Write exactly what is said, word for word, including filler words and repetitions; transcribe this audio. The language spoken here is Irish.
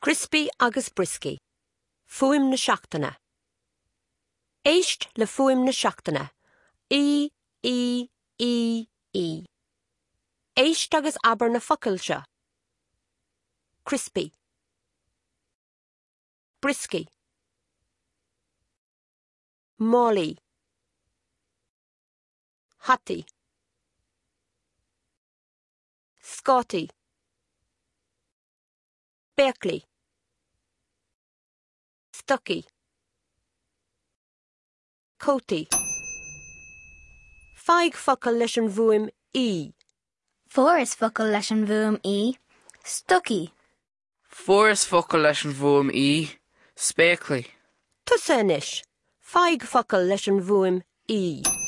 Crispy agus brisky. Fuim na seachtaine. Éist le fuim na seachtaine. I, I, I, I. Éist agus aber na focailse. Crispy. Brisky. Molly. Hattie. Scotty. Berkeley. Stucky. Coty. Feig focail leis an bhuaim I. Four is focail leis an bhuaim I. Stucky. Four is focail leis an bhuaim I. Spéaclaí. Tusa inis. Feig focail leis an bhuaim I.